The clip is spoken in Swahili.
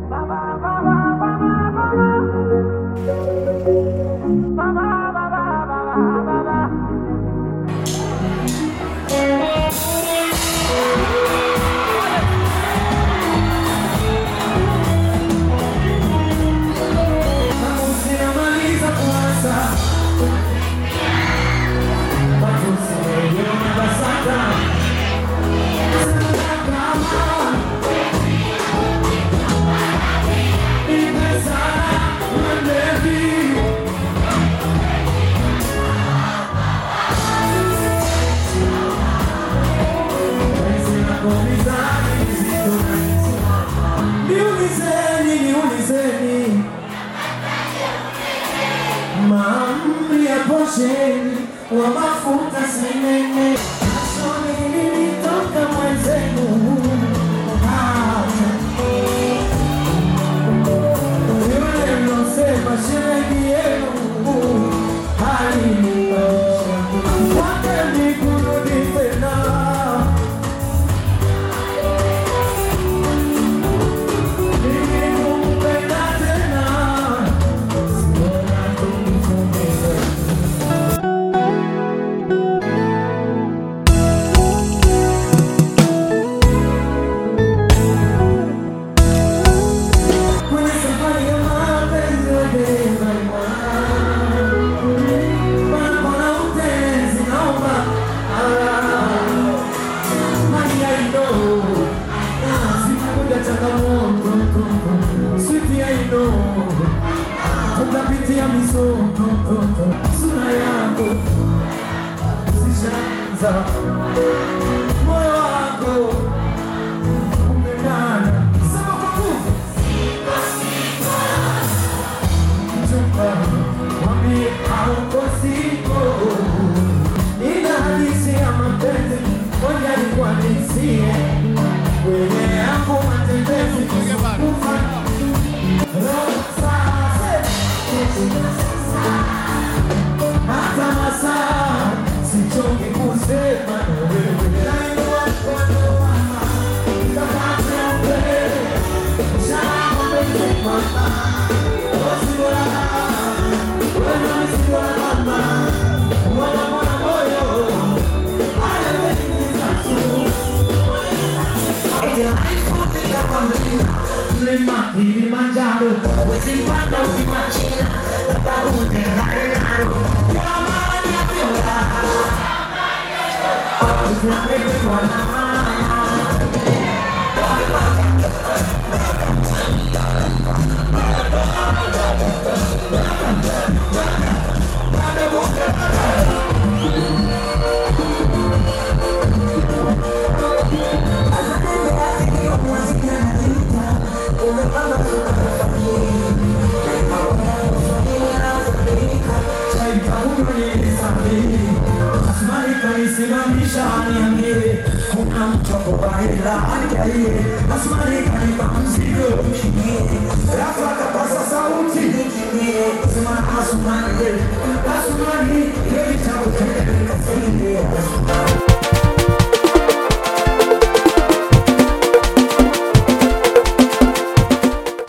Wa mafuta senene asoni nilitoka mwenzenu yule mnosema sherehe yenu halinipaisha wake nikurudi tena nilikumpenda tena siona tumifumile Tutapitia misoto sura yako zishaanza moyo wako umeng'ana sema kwa nguvu mchumba mwambie hauko siko ina hadithi ya mapenzi moja nikuhadisie kwenye yangu matembezi kufa hata masaa sichoki kusema na wewe nainua mkono mama nikapata mbele shama mbele mama wasiwa wewe wasiwa mama mwana mwana moyo haya wewe ni tatu Lima Kilimanjaro, Wesipanda Ukimachina, Tabaunde Harenaro, Yamani ya Viola, Ukiamebe kwa namana. Simamisha niambie kuna mchoko baila angalie asmani kanipa mzigo mshikie rafa kapasa sauti nikimbie sema asmani asmani ile kitabu kile